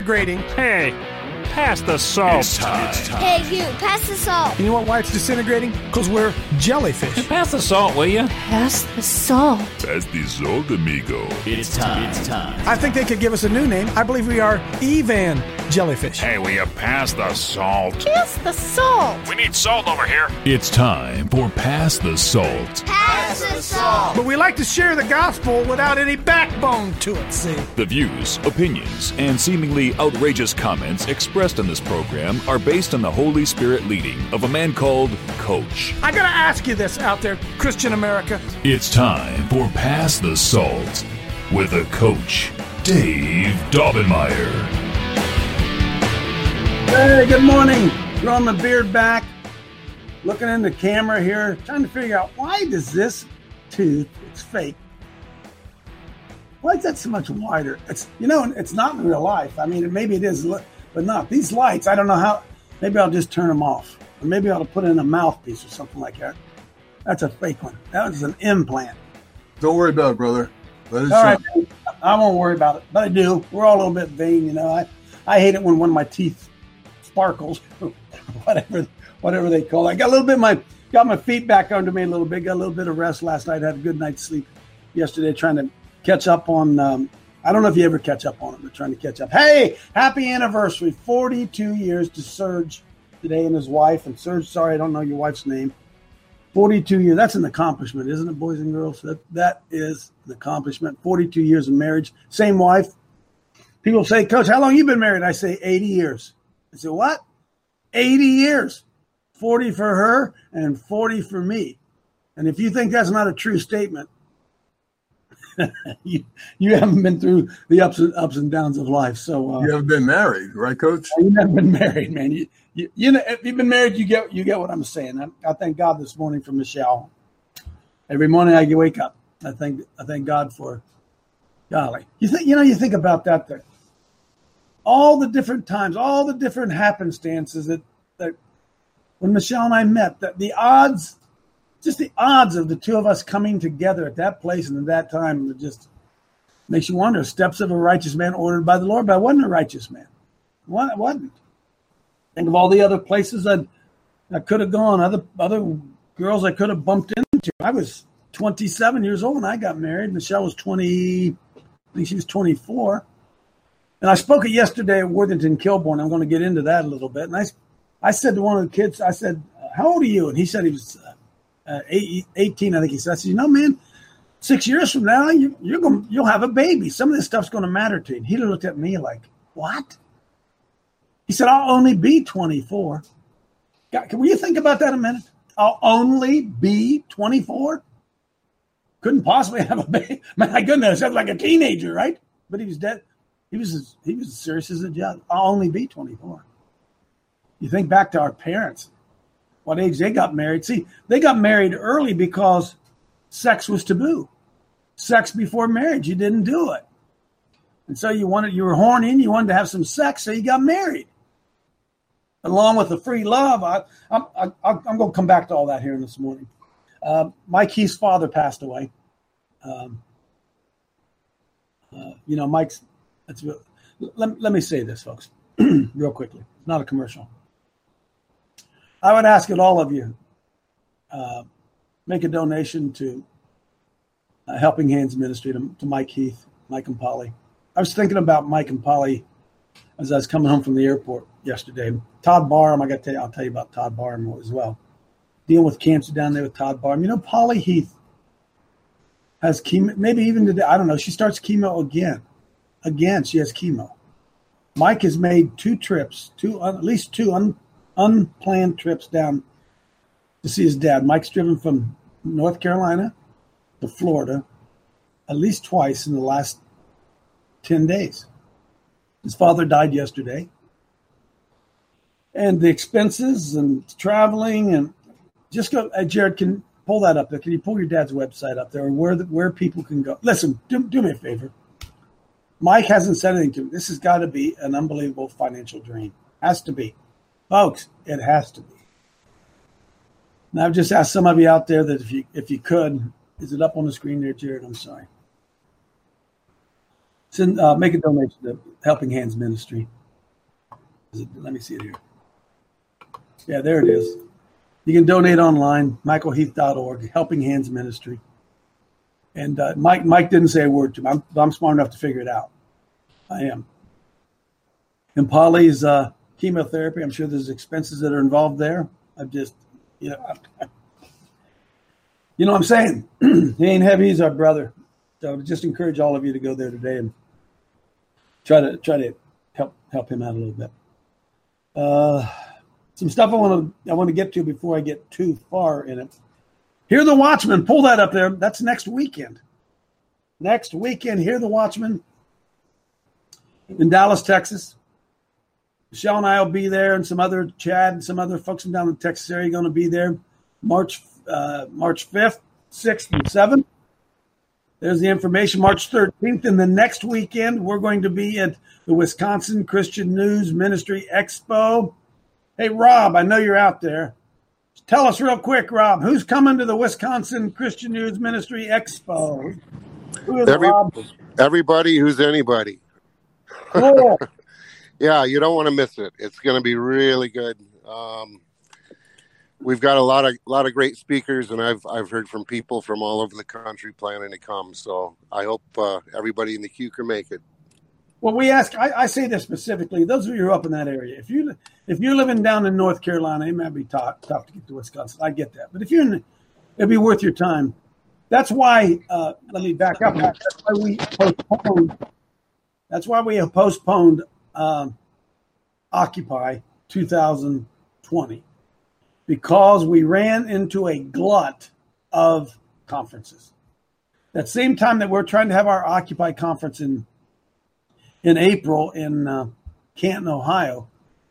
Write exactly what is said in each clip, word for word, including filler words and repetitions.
disintegrating. Hey, pass the salt. It's time. It's time. Hey, you, pass the salt. You know what, why it's disintegrating? Because we're jellyfish. Pass the salt, will you? Pass the salt. Pass the salt, amigo. It's time. It's time. I think they could give us a new name. I believe we are Evan Jellyfish. Hey, will you pass the salt? Pass the salt. We need salt over here. It's time for Pass the Salt. Pass the salt. But we like to share the gospel without any backbone to it, see? The views, opinions, and seemingly outrageous comments expressed in this program are based on the Holy Spirit leading of a man called Coach. I gotta ask you this out there, Christian America. It's time for Pass the Salt with a Coach, Dave Daubenmire. Hey, good morning. Growing my beard back, looking in the camera here, trying to figure out why does this tooth, it's fake, why is that so much wider? It's, you know, it's not in real life. I mean, maybe it is, but not. These lights, I don't know how, maybe I'll just turn them off. Or maybe I'll put in a mouthpiece or something like that. That's a fake one. That was an implant. Don't worry about it, brother. Let it All right, shine. I won't worry about it, but I do. We're all a little bit vain, you know. I, I hate it when one of my teeth sparkles, whatever whatever they call it. I got a little bit, my got my feet back under me a little bit, got a little bit of rest last night, had a good night's sleep yesterday, trying to catch up on, um, I don't know if you ever catch up on it, but trying to catch up. Hey, happy anniversary, forty-two years to Serge today and his wife. And Serge, sorry, I don't know your wife's name. forty-two years, that's an accomplishment, isn't it, boys and girls? That That is an accomplishment. forty-two years of marriage, same wife. People say, Coach, how long you been married? I say eighty years. I say, what? eighty years. forty for her and forty for me. And if you think that's not a true statement, you, you haven't been through the ups and ups and downs of life. So uh, You haven't been married, right, Coach? you've never been married, man. You, you, you know, if you've been married, you get you get what I'm saying. I, I thank God this morning for Michelle. Every morning I wake up, I thank I thank God for, golly. You think you know you think about that thing. All the different times, all the different happenstances that, that when Michelle and I met, that the odds, just the odds of the two of us coming together at that place and at that time, it just makes you wonder. Steps of a righteous man ordered by the Lord, but I wasn't a righteous man. I wasn't. Think of all the other places that I could have gone, other other girls I could have bumped into. I was twenty-seven years old when I got married. Michelle was twenty, I think she was twenty-four. And I spoke it yesterday at Worthington Kilbourne. I'm going to get into that a little bit. And I, I said to one of the kids, I said, how old are you? And he said he was uh, uh, eighteen, I think he said. I said, you know, man, six years from now, you, you're going, you'll have a baby. Some of this stuff's going to matter to you. And he looked at me like, what? He said, I'll only be twenty-four. God, can you think about that a minute? I'll only be twenty-four? Couldn't possibly have a baby. My goodness, that's like a teenager, right? But he was dead. He was as, he was as serious as a judge. I'll only be twenty-four. You think back to our parents, what age they got married. See, they got married early because sex was taboo. Sex before marriage, you didn't do it. And so you wanted, you were horny and you wanted to have some sex, so you got married. Along with the free love, I, I'm, I, I'm going to come back to all that here in this morning. Uh, Mike Heath's father passed away. Um, uh, you know, Mike's, That's real. Let, let me say this, folks, real quickly. It's not a commercial. I would ask that all of you uh, make a donation to uh, Helping Hands Ministry, to, to Mike Heath, Mike and Polly. I was thinking about Mike and Polly as I was coming home from the airport yesterday. Todd Barham, I got to tell you, I'll tell you about Todd Barham as well. Dealing with cancer down there with Todd Barham. You know, Polly Heath has chemo, maybe even today, I don't know, she starts chemo again. Again, she has chemo. Mike has made two trips, two at least two un, unplanned trips down to see his dad. Mike's driven from North Carolina to Florida at least twice in the last ten days. His father died yesterday. And the expenses and traveling and just go, uh, Jared, can pull that up there. Can you pull your dad's website up there, or where the, where people can go? Listen, do, do me a favor. Mike hasn't said anything to me. This has got to be an unbelievable financial dream. Has to be. Folks, it has to be. And I've just asked some of you out there that if you if you could, is it up on the screen there, Jared? I'm sorry. Send, uh, make a donation to Helping Hands Ministry. Is it, let me see it here. Yeah, there it is. You can donate online, michael heath dot org, Helping Hands Ministry. And uh, Mike Mike didn't say a word to me. I'm, I'm smart enough to figure it out. I am. And Polly's uh, chemotherapy, I'm sure there's expenses that are involved there. I've just, you know, I, you know what I'm saying? He ain't heavy, he's our brother. So I would just encourage all of you to go there today and try to try to help help him out a little bit. Uh, some stuff I want to I want to get to before I get too far in it. Hear the Watchman. Pull that up there. That's next weekend. Next weekend, Hear the Watchman in Dallas, Texas. Michelle and I will be there, and some other Chad and some other folks from down in the Texas area are going to be there March uh, March fifth, sixth, and seventh. There's the information. March thirteenth, and the next weekend, we're going to be at the Wisconsin Christian News Ministry Expo. Hey, Rob, I know you're out there. Tell us real quick, Rob, who's coming to the Wisconsin Christian News Ministry Expo? Who is Every, Rob? Everybody who's anybody. Cool. Yeah, you don't want to miss it. It's going to be really good. Um, we've got a lot of lot of great speakers, and I've I've heard from people from all over the country planning to come. So I hope uh, everybody in the queue can make it. Well, we ask. I, I say this specifically. Those of you who are up in that area, if you if you're living down in North Carolina, it might be tough, tough to get to Wisconsin. I get that, but if you're in, it'd be worth your time. That's why. Uh, let me back up. That's why we postponed. That's why we have postponed um, Occupy two thousand twenty, because we ran into a glut of conferences. That same time that we're trying to have our Occupy conference in. In April in uh, Canton, Ohio,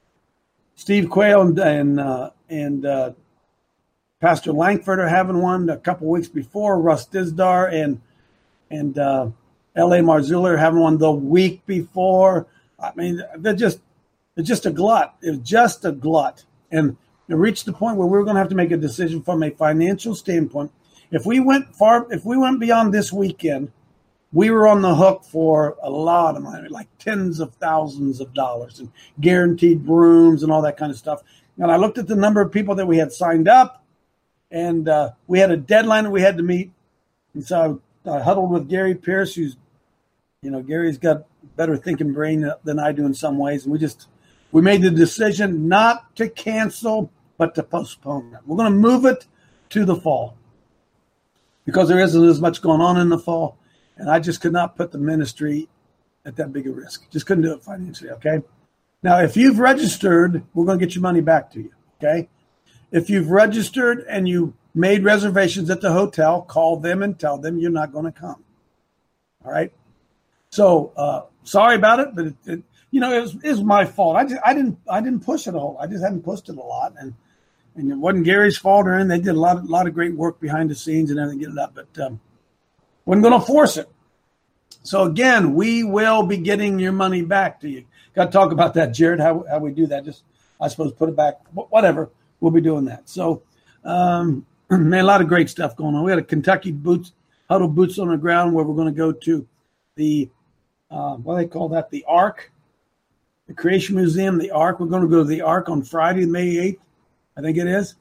Steve Quayle and and, uh, and uh, Pastor Langford are having one a couple weeks before. Russ Dizdar and and uh, L A Marzulli are having one the week before. I mean, they're just it's just a glut. It's just a glut, and it reached the point where we were going to have to make a decision from a financial standpoint. If we went far, if we went beyond this weekend. We were on the hook for a lot of money, like tens of thousands of dollars and guaranteed rooms and all that kind of stuff. And I looked at the number of people that we had signed up, and uh, we had a deadline that we had to meet. And so I, I huddled with Gary Pierce, who's, you know, Gary's got better thinking brain than I do in some ways. And we just, we made the decision not to cancel, but to postpone it. We're going to move it to the fall because there isn't as much going on in the fall. And I just could not put the ministry at that big a risk. Just couldn't do it financially, okay? Now, if you've registered, we're going to get your money back to you, okay? If you've registered and you made reservations at the hotel, call them and tell them you're not going to come, all right? So uh, sorry about it, but, it, it, you know, it was, it was my fault. I, just, I, didn't, I didn't push it a whole I just hadn't pushed it a lot. And, and it wasn't Gary's fault or anything. They did a lot, of, lot of great work behind the scenes and everything, get it up, but um, wasn't going to force it. So, again, we will be getting your money back to you. Got to talk about that, Jared, how, how we do that. Just, I suppose, put it back. Whatever. We'll be doing that. So, um, man, a lot of great stuff going on. We had a Kentucky boots, huddle boots on the ground where we're going to go to the, uh, what do they call that? The Ark, the Creation Museum, the Ark. We're going to go to the Ark on Friday, May eighth, I think it is.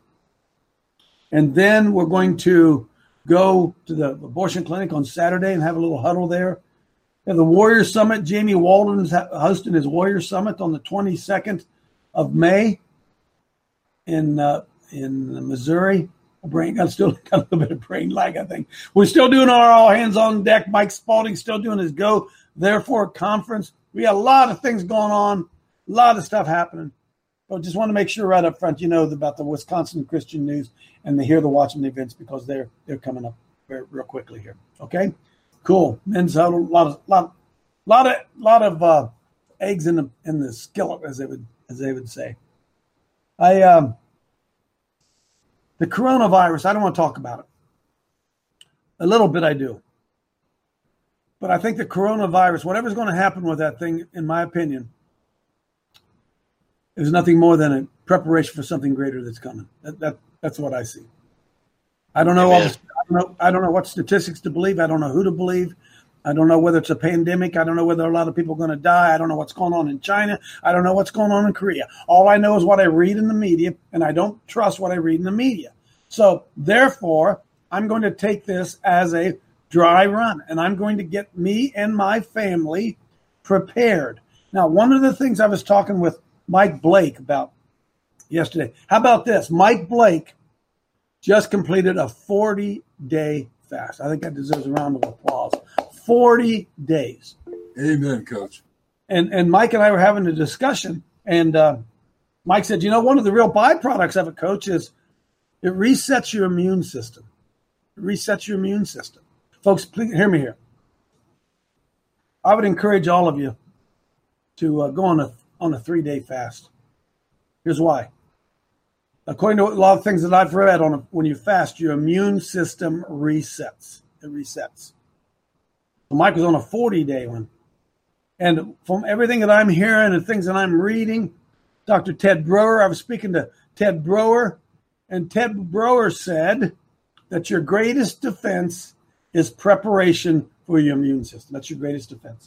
And then we're going to go to the abortion clinic on Saturday and have a little huddle there. We have the Warrior Summit. Jamie Walden's hosting his Warrior Summit on the twenty-second of May in uh, in Missouri. Brain got still got a little bit of brain lag, I think. We're still doing our all hands on deck. Mike Spalding still doing his Go Therefore conference. We got a lot of things going on, a lot of stuff happening. But just want to make sure right up front you know about the Wisconsin Christian News and the Hear the Watchman events because they're they're coming up very, real quickly here. Okay, cool. Men's huddle, a lot of lot, lot of lot of uh, eggs in the in the skillet, as they would as they would say. I um, the coronavirus. I don't want to talk about it. A little bit, I do. But I think the coronavirus, whatever's going to happen with that thing, in my opinion, is nothing more than a preparation for something greater that's coming. That, that that's what I see. I don't know all the, I don't know I don't know what statistics to believe. I don't know who to believe. I don't know whether it's a pandemic. I don't know whether a lot of people are going to die. I don't know what's going on in China. I don't know what's going on in Korea. All I know is what I read in the media, and I don't trust what I read in the media. So therefore, I'm going to take this as a dry run, and I'm going to get me and my family prepared. Now, one of the things I was talking with Mike Blake about yesterday, how about this? Mike Blake just completed a forty-day fast. I think that deserves a round of applause. forty days. Amen, Coach. And and Mike and I were having a discussion, and uh, Mike said, you know, one of the real byproducts of it, Coach, is it resets your immune system. It resets your immune system. Folks, please hear me here. I would encourage all of you to uh, go on a on a three-day fast. Here's why. According to a lot of things that I've read, on a, when you fast, your immune system resets. It resets. So Mike was on a forty-day one. And from everything that I'm hearing and things that I'm reading, Doctor Ted Broer, I was speaking to Ted Broer, and Ted Broer said that your greatest defense is preparation for your immune system. That's your greatest defense.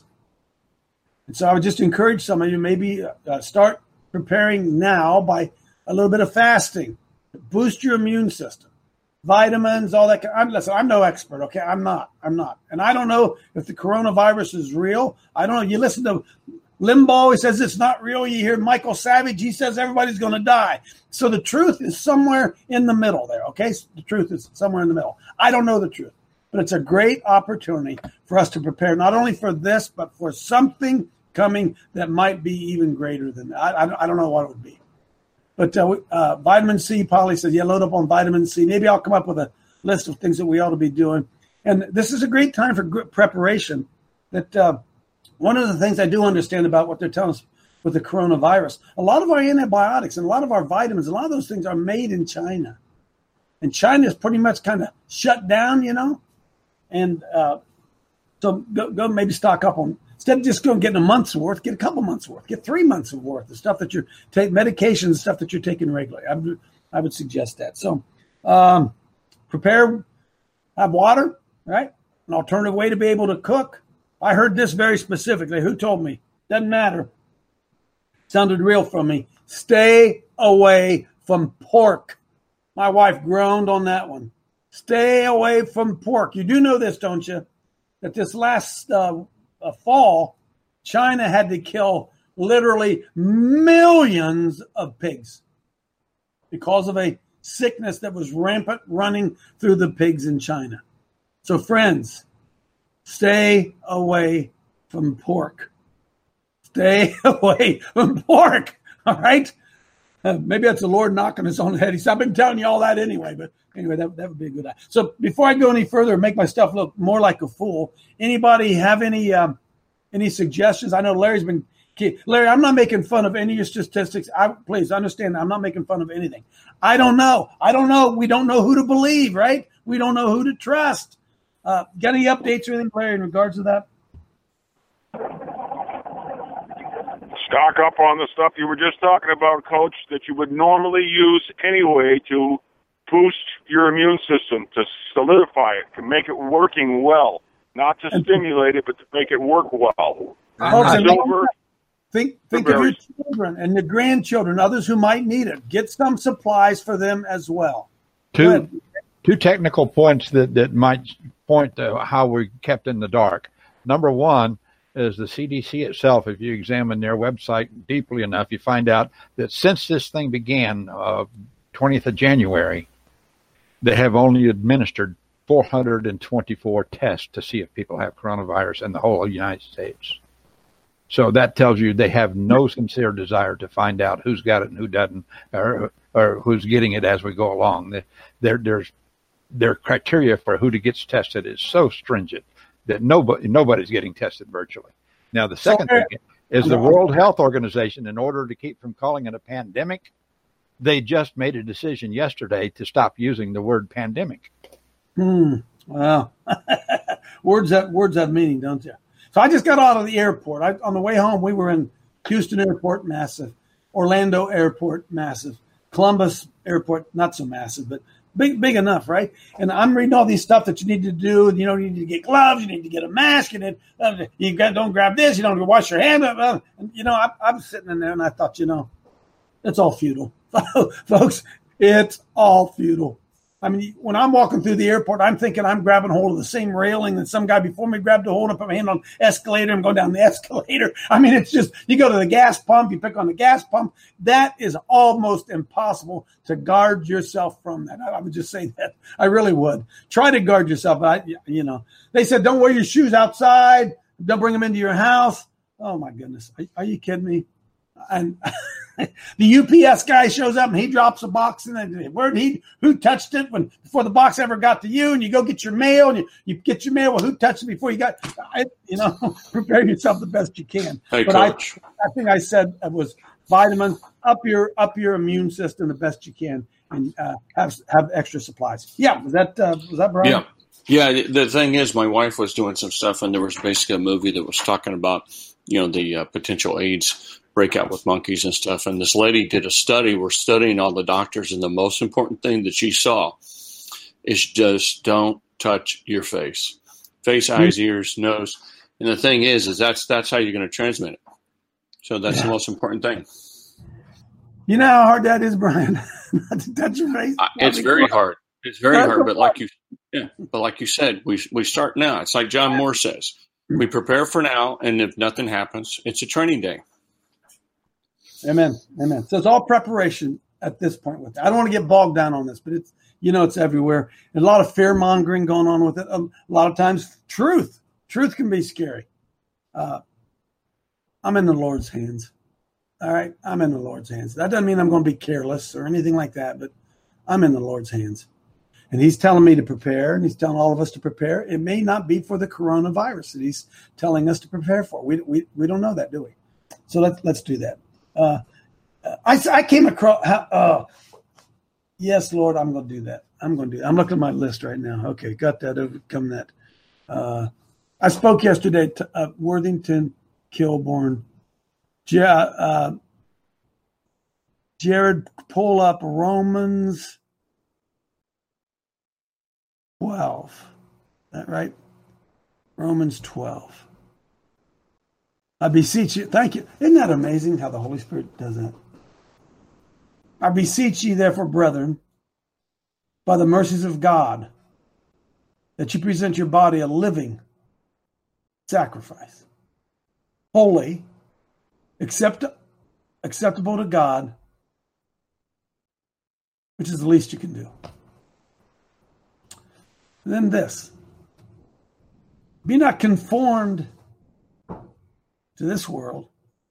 And so I would just encourage some of you, maybe uh, start preparing now by a little bit of fasting. Boost your immune system. Vitamins, all that. I'm, listen, I'm no expert, okay? I'm not. I'm not. And I don't know if the coronavirus is real. I don't know. You listen to Limbaugh, he says it's not real. You hear Michael Savage, he says everybody's going to die. So the truth is somewhere in the middle there, okay? The truth is somewhere in the middle. I don't know the truth. But it's a great opportunity for us to prepare not only for this, but for something coming that might be even greater than that. I, I, I don't know what it would be. But uh, uh, vitamin C, Polly says, yeah, load up on vitamin C. Maybe I'll come up with a list of things that we ought to be doing. And this is a great time for preparation. That uh, one of the things I do understand about what they're telling us with the coronavirus, a lot of our antibiotics and a lot of our vitamins, a lot of those things are made in China. And China is pretty much kind of shut down, you know. And uh, so go, go maybe stock up on, instead of just going getting a month's worth, get a couple months worth, get three months of worth, the stuff that you're taking, medications, stuff that you're taking regularly. I would, I would suggest that. So um, prepare, have water, right? An alternative way to be able to cook. I heard this very specifically. Who told me? Doesn't matter. Sounded real from me. Stay away from pork. My wife groaned on that one. Stay away from pork. You do know this, don't you? That this last uh, uh, fall, China had to kill literally millions of pigs because of a sickness that was rampant running through the pigs in China. So, friends, stay away from pork. Stay away from pork. All right? Uh, maybe that's the Lord knocking his own head. He said, I've been telling you all that anyway, but anyway, that, that would be a good idea. So before I go any further and make my stuff look more like a fool, anybody have any um, any suggestions? I know Larry's been – Larry, I'm not making fun of any of your statistics. I, please understand, I'm not making fun of anything. I don't know. I don't know. We don't know who to believe, right? We don't know who to trust. Uh, got any updates or anything, Larry, in regards to that? Stock up on the stuff you were just talking about, Coach, that you would normally use anyway to boost your immune system, to solidify it, to make it working well, not to stimulate it, but to make it work well. Uh, Silver, think think of your children and your grandchildren, others who might need it. Get some supplies for them as well. Two, two technical points that, that might point to how we're kept in the dark. Number one, is the C D C itself. If you examine their website deeply enough, you find out that since this thing began, uh, twentieth of January, they have only administered four hundred twenty-four tests to see if people have coronavirus in the whole of the United States. So that tells you they have no sincere desire to find out who's got it and who doesn't, or, or who's getting it as we go along. Their, there's, their criteria for who to gets tested is so stringent that nobody nobody's getting tested virtually. Now, the second thing is the World Health Organization, in order to keep from calling it a pandemic, they just made a decision yesterday to stop using the word pandemic. Hmm. Wow. words have words have meaning, don't they? So I just got out of the airport. I, on the way home, we were in Houston Airport, massive. Orlando Airport, massive. Columbus Airport, not so massive, but big, big enough, right? And I'm reading all these stuff that you need to do. You know, you need to get gloves, you need to get a mask, and then uh, you got don't grab this, you don't wash your hand. Uh, and, you know, I, I was sitting in there and I thought, you know, it's all futile, folks. It's all futile. I mean, when I'm walking through the airport, I'm thinking I'm grabbing hold of the same railing that some guy before me grabbed a hold of, put my hand on the escalator and go down the escalator. I mean, it's just, you go to the gas pump, you pick on the gas pump. That is almost impossible to guard yourself from that. I would just say that. I really would. Try to guard yourself. I, you know, they said, don't wear your shoes outside. Don't bring them into your house. Oh, my goodness. Are, are you kidding me? And the U P S guy shows up and he drops a box and then where did he who touched it when before the box ever got to you, and you go get your mail and you, you get your mail. Well, who touched it before you got I, you know, prepare yourself the best you can. Hey, but Coach. I, I think I said it was vitamins, up your up your immune system the best you can, and uh, have have extra supplies. Yeah, was that uh, was that Brian? Yeah. Yeah, the thing is, my wife was doing some stuff, and there was basically a movie that was talking about, you know, the uh, potential AIDS breakout with monkeys and stuff. And this lady did a study. We're studying all the doctors, and the most important thing that she saw is just don't touch your face, face, mm-hmm. eyes, ears, nose. And the thing is, is that's that's how you're going to transmit it. So that's yeah. the most important thing. You know how hard that is, Brian, not to touch your face. Uh, it's very hard. It's very hard. But like you, yeah, but like you said, we we start now. It's like John Moore says, we prepare for now, and if nothing happens, it's a training day. Amen. Amen. So it's all preparation at this point with it. I don't want to get bogged down on this, but it's, you know, it's everywhere. And a lot of fear mongering going on with it. A lot of times truth, truth can be scary. Uh, I'm in the Lord's hands. All right. I'm in the Lord's hands. That doesn't mean I'm going to be careless or anything like that, but I'm in the Lord's hands. And he's telling me to prepare, and he's telling all of us to prepare. It may not be for the coronavirus that he's telling us to prepare for. We we we don't know that, do we? So let's let's do that. Uh, I, I came across, uh, yes, Lord, I'm going to do that. I'm going to do that. I'm looking at my list right now. Okay, got that, overcome that. Uh, I spoke yesterday to uh, Worthington, Kilbourne. Ja, uh, Jared, pull up Romans twelve. Is that right? Romans twelve. I beseech you. Thank you. Isn't that amazing how the Holy Spirit does that? I beseech you, therefore, brethren, by the mercies of God, that you present your body a living sacrifice, holy, accept, acceptable to God, which is the least you can do. And then this, be not conformed to this world,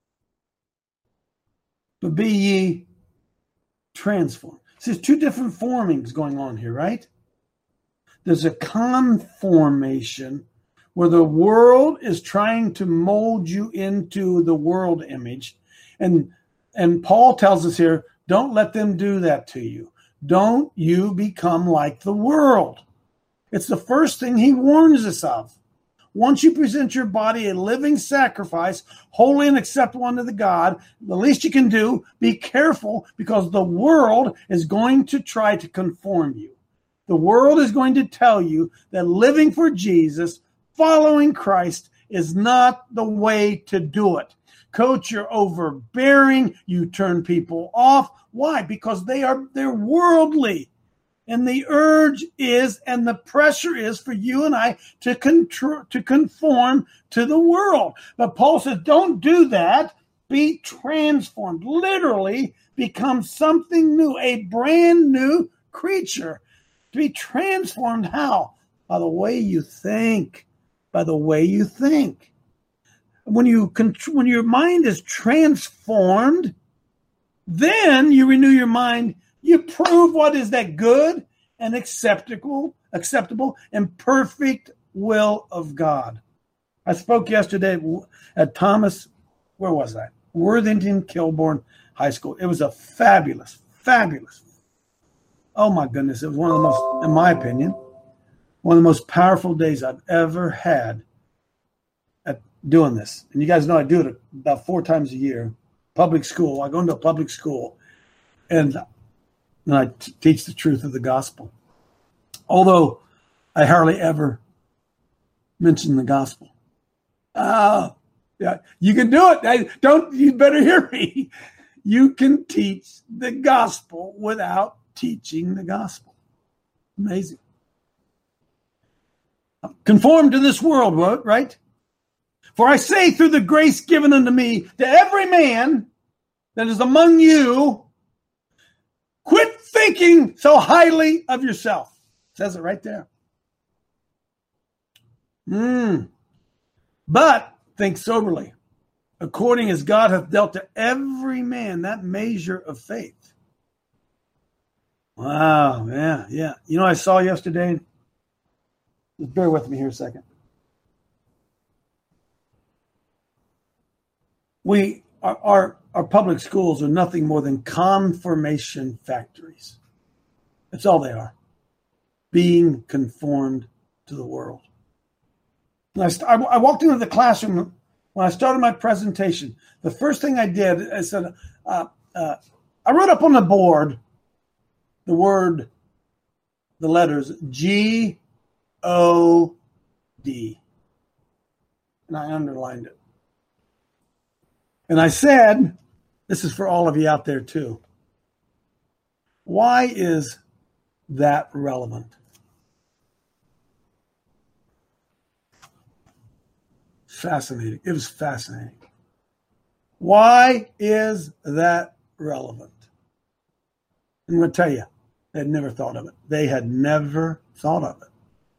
but be ye transformed. So there's two different formings going on here, right? There's a conformation where the world is trying to mold you into the world image. And, and Paul tells us here, don't let them do that to you. Don't you become like the world. It's the first thing he warns us of. Once you present your body a living sacrifice, holy and acceptable unto the God, the least you can do, be careful, because the world is going to try to conform you. The world is going to tell you that living for Jesus, following Christ, is not the way to do it. Coach, you're overbearing. You turn people off. Why? Because they are they're worldly. And the urge is, and the pressure is for you and I to contr- to conform to the world. But Paul says, don't do that. Be transformed. Literally become something new, a brand new creature. To be transformed, how? By the way you think. By the way you think. When you contr- when your mind is transformed, then you renew your mind. You prove what is that good and acceptable, acceptable and perfect will of God. I spoke yesterday at Thomas, where was that? Worthington Kilbourne High School. It was a fabulous, fabulous. Oh my goodness. It was one of the most, in my opinion, one of the most powerful days I've ever had at doing this. And you guys know I do it about four times a year. Public school. I go into a public school. And and I t- teach the truth of the gospel. Although I hardly ever mention the gospel. Ah, yeah, you can do it. I, don't you better hear me? You can teach the gospel without teaching the gospel. Amazing. Conform to this world, right? For I say through the grace given unto me to every man that is among you, quit thinking so highly of yourself. It says it right there. Mm. But think soberly, according as God hath dealt to every man that measure of faith. Wow, yeah, yeah. You know, I saw yesterday. Just bear with me here a second. We our, our our public schools are nothing more than confirmation factories. That's all they are. Being conformed to the world. And I, st- I walked into the classroom when I started my presentation. The first thing I did, I said, uh, uh, I wrote up on the board the word, the letters G O D. And I underlined it. And I said, this is for all of you out there too. Why is that relevant? Fascinating. It was fascinating. Why is that relevant? I'm going to tell you, they had never thought of it. They had never thought of it.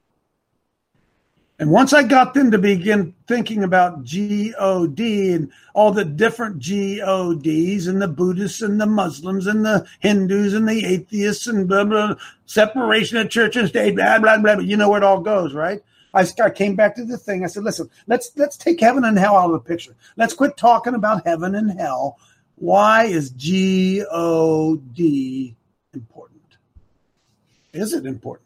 And once I got them to begin thinking about G O D and all the different G O Ds and the Buddhists and the Muslims and the Hindus and the atheists and blah, blah, separation of church and state, blah, blah, blah, blah. You know where it all goes, right? I, I came back to the thing. I said, listen, let's let's take heaven and hell out of the picture. Let's quit talking about heaven and hell. Why is G O D important? Is it important?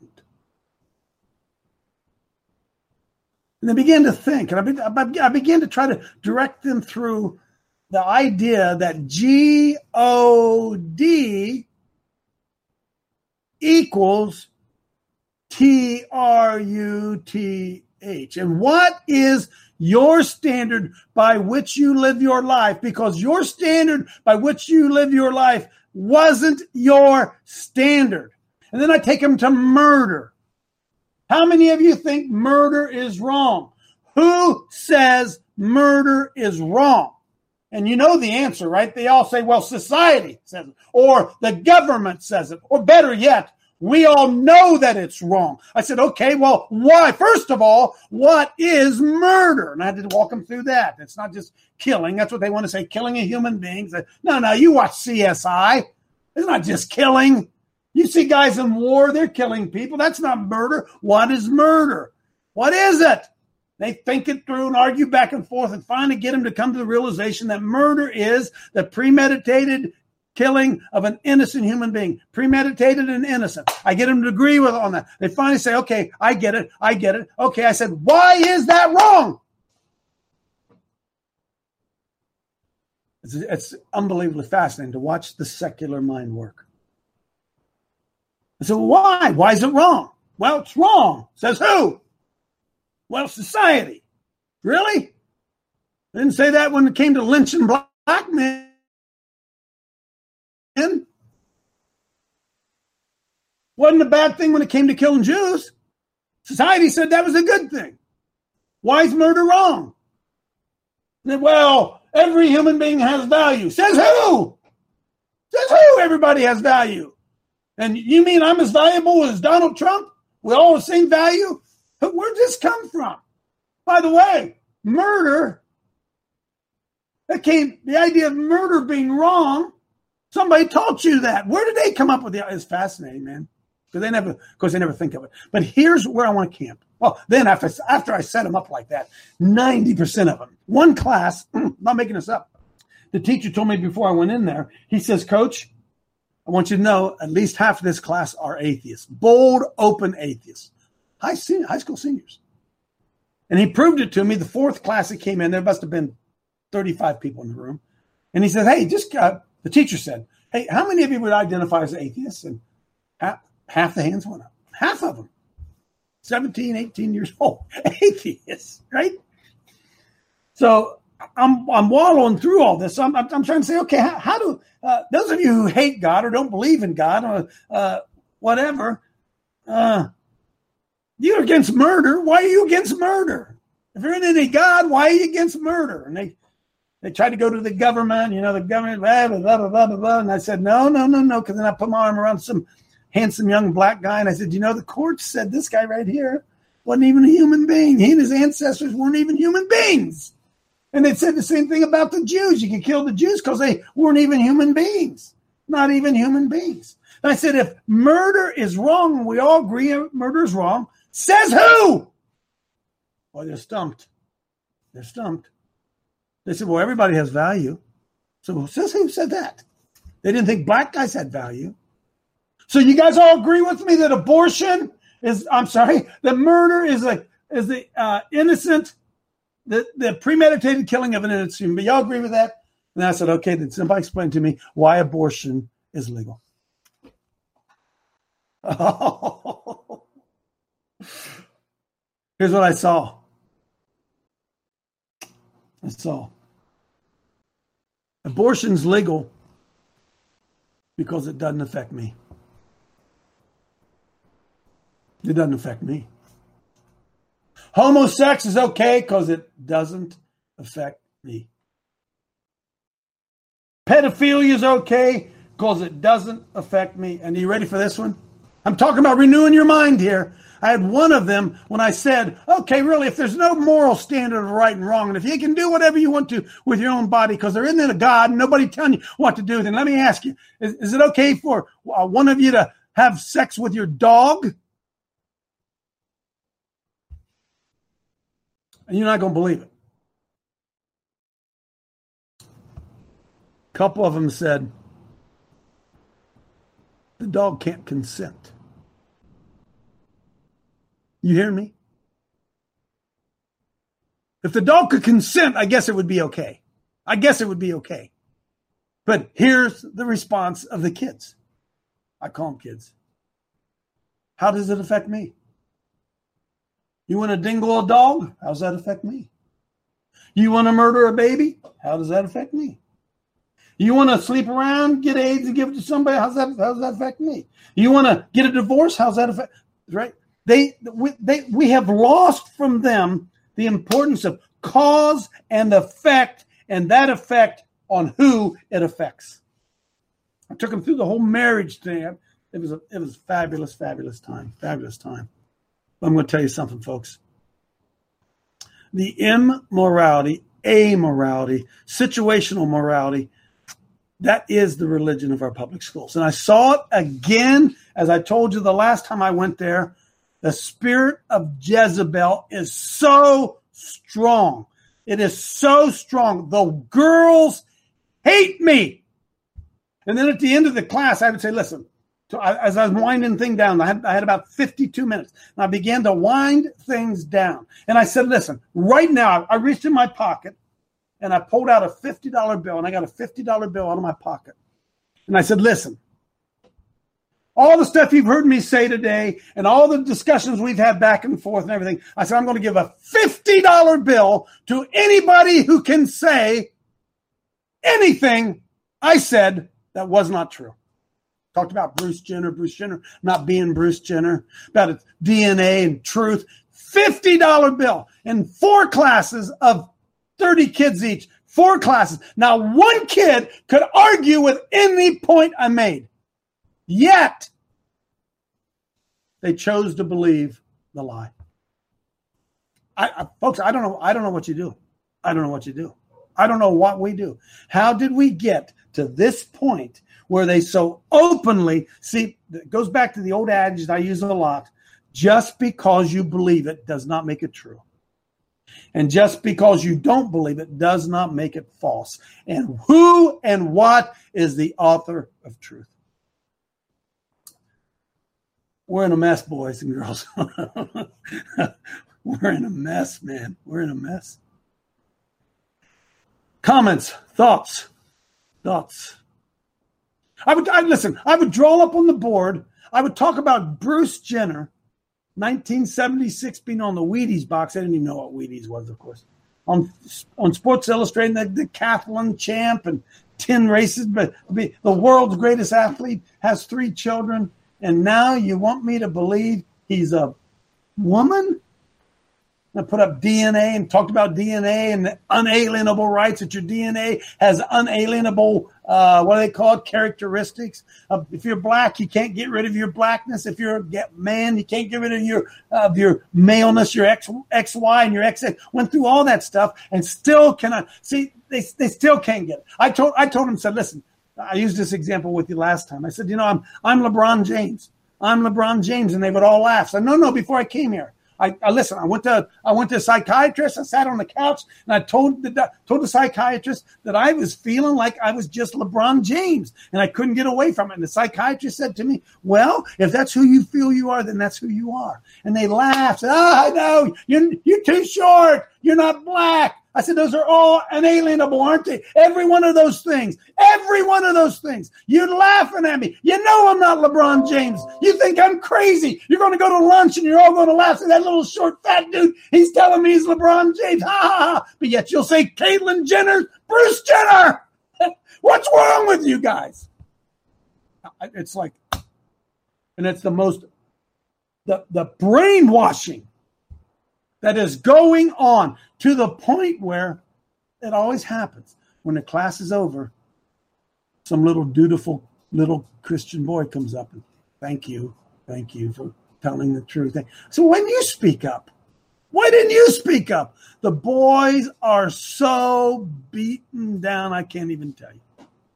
And they began to think, and I, be, I began to try to direct them through the idea that G O D equals T R U T H. And what is your standard by which you live your life? Because your standard by which you live your life wasn't your standard. And then I take them to murder. How many of you think murder is wrong? Who says murder is wrong? And you know the answer, right? They all say, well, society says it, or the government says it, or better yet, we all know that it's wrong. I said, okay, well, why? First of all, what is murder? And I had to walk them through that. It's not just killing. That's what they want to say, killing a human being. No, no, you watch C S I. It's not just killing. You see guys in war, they're killing people. That's not murder. What is murder? What is it? They think it through and argue back and forth and finally get them to come to the realization that murder is the premeditated killing of an innocent human being. Premeditated and innocent. I get them to agree with on that. They finally say, okay, I get it. I get it. Okay, I said, why is that wrong? It's, it's unbelievably fascinating to watch the secular mind work. I said, why? Why is it wrong? Well, it's wrong. Says who? Well, society. Really? They didn't say that when it came to lynching black men. Wasn't a bad thing when it came to killing Jews. Society said that was a good thing. Why is murder wrong? Said, well, every human being has value. Says who? Says who? Everybody has value. And you mean I'm as valuable as Donald Trump? We all have the same value? Where'd this come from? By the way, murder, that came, the idea of murder being wrong, somebody taught you that. Where did they come up with it? It's fascinating, man. Because they never, of course, they never think of it. But here's where I want to camp. Well, then after, after I set them up like that, ninety percent of them, one class, I'm not making this up. The teacher told me before I went in there, he says, Coach, I want you to know at least half of this class are atheists, bold, open atheists, high, senior, high school seniors. And he proved it to me. The fourth class that came in, there must have been thirty-five people in the room. And he said, hey, just uh, the teacher said, Hey, how many of you would identify as atheists? And half, half the hands went up. Half of them. seventeen, eighteen years old. Atheists, right? So I'm I'm wallowing through all this. I'm, I'm, I'm trying to say, okay, how, how do uh, those of you who hate God or don't believe in God or uh, whatever, uh, you're against murder. Why are you against murder? If you're in any God, why are you against murder? And they they tried to go to the government, you know, the government, blah, blah, blah, blah, blah, blah. And I said, no, no, no, no, because then I put my arm around some handsome young black guy, and I said, you know, the court said this guy right here wasn't even a human being. He and his ancestors weren't even human beings. And they said the same thing about the Jews. You can kill the Jews because they weren't even human beings. Not even human beings. And I said, if murder is wrong, and we all agree murder is wrong, says who? Well, they're stumped. They're stumped. They said, well, everybody has value. So says who said that? They didn't think black guys had value. So you guys all agree with me that abortion is, I'm sorry, that murder is a is the uh, innocent, the, the premeditated killing of an innocent human being. Y'all agree with that? And I said, okay, then somebody explain to me why abortion is legal. Oh. Here's what I saw. I saw. Abortion's legal because it doesn't affect me. It doesn't affect me. Homosex is okay because it doesn't affect me. Pedophilia is okay because it doesn't affect me. And are you ready for this one? I'm talking about renewing your mind here. I had one of them when I said, okay, really, if there's no moral standard of right and wrong, and if you can do whatever you want to with your own body because there isn't a God and nobody telling you what to do, then let me ask you, is, is it okay for uh, one of you to have sex with your dog? And you're not going to believe it. A couple of them said, the dog can't consent. You hear me? If the dog could consent, I guess it would be okay. I guess it would be okay. But here's the response of the kids. I call them kids. How does it affect me? You want to dingle a dog? How does that affect me? You want to murder a baby? How does that affect me? You want to sleep around, get AIDS and give it to somebody? How's that, how does that affect me? You want to get a divorce? How's that affect? Right? They, we, they, we have lost from them the importance of cause and effect, and that effect on who it affects. I took them through the whole marriage thing. It was a, it was fabulous, fabulous time, fabulous time. But I'm going to tell you something, folks. The immorality, amorality, situational morality, that is the religion of our public schools. And I saw it again, as I told you the last time I went there. The spirit of Jezebel is so strong. It is so strong. The girls hate me. And then at the end of the class, I would say, listen, so I, as I was winding things down, I had, I had about fifty-two minutes. And I began to wind things down. And I said, listen, right now, I reached in my pocket and I pulled out a fifty dollar bill, and I got a fifty dollar bill out of my pocket. And I said, listen, all the stuff you've heard me say today and all the discussions we've had back and forth and everything, I said, I'm going to give a fifty dollar bill to anybody who can say anything I said that was not true. Talked about Bruce Jenner, Bruce Jenner not being Bruce Jenner, about its D N A and truth. fifty dollar bill in four classes of thirty kids each. Four classes. Now, one kid could argue with any point I made. Yet, they chose to believe the lie. I, I, folks, I don't know. I don't know what you do. I don't know what you do. I don't know what we do. How did we get to this point where they so openly see? It goes back to the old adage that I use a lot. Just because you believe it does not make it true. And just because you don't believe it does not make it false. And who and what is the author of truth? We're in a mess, boys and girls. We're in a mess, man. We're in a mess. Comments, thoughts, thoughts. I would I, listen. I would draw up on the board. I would talk about Bruce Jenner, nineteen seventy-six, being on the Wheaties box. I didn't even know what Wheaties was, of course. On on Sports Illustrated, the decathlon champ and ten races, but the world's greatest athlete, has three children, and now you want me to believe he's a woman? I put up D N A and talked about D N A and the unalienable rights, that your D N A has unalienable, uh, what do they call it, characteristics. Uh, if you're black, you can't get rid of your blackness. If you're a man, you can't get rid of your of your maleness, your X, X Y and your X X. Went through all that stuff and still cannot. See, they they still can't get it. I told I told them, said, listen, I used this example with you last time. I said, you know, I'm I'm LeBron James. I'm LeBron James. And they would all laugh. I said, no, no, before I came here. I, I listen. I went to I went to a psychiatrist. I sat on the couch and I told the told the psychiatrist that I was feeling like I was just LeBron James and I couldn't get away from it. And the psychiatrist said to me, "Well, if that's who you feel you are, then that's who you are." And they laughed. Said, "Oh, I know you're you're too short. You're not black." I said, those are all unalienable, aren't they? Every one of those things. Every one of those things. You're laughing at me. You know I'm not LeBron James. You think I'm crazy. You're going to go to lunch and you're all going to laugh at that little short fat dude. He's telling me he's LeBron James. Ha ha ha. But yet you'll say Caitlyn Jenner, Bruce Jenner. What's wrong with you guys? It's like, and it's the most, the, the brainwashing that is going on to the point where it always happens. When the class is over, some little dutiful little Christian boy comes up and thank you, thank you for telling the truth. So when you speak up, why didn't you speak up? The boys are so beaten down, I can't even tell you.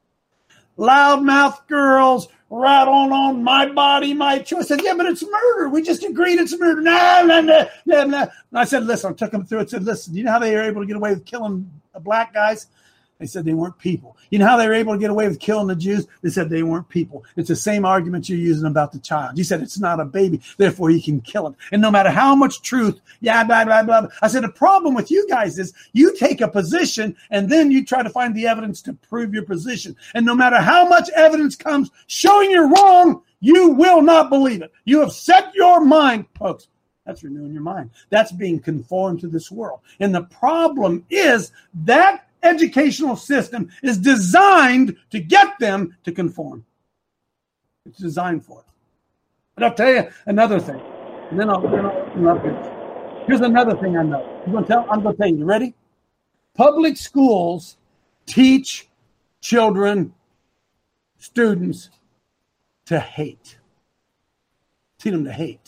Loudmouth girls rattling on my body, my choice. I said, yeah, but it's murder. We just agreed it's murder. No, no, no, no, no. And I said, listen, I took them through it. Said, listen, you know how they were able to get away with killing black guys? They said they weren't people. You know how they were able to get away with killing the Jews? They said they weren't people. It's the same argument you're using about the child. You said it's not a baby, therefore you can kill it. And no matter how much truth, yeah, blah, blah, blah. I said the problem with you guys is you take a position and then you try to find the evidence to prove your position. And no matter how much evidence comes showing you're wrong, you will not believe it. You have set your mind, folks. That's renewing your mind. That's being conformed to this world. And the problem is that educational system is designed to get them to conform. It's designed for it. But I'll tell you another thing. And then I'll, then I'll open up here. Here's another thing I know. I'm going to tell, I'm going to tell you. You ready? Public schools teach children, students to hate. Teach them to hate.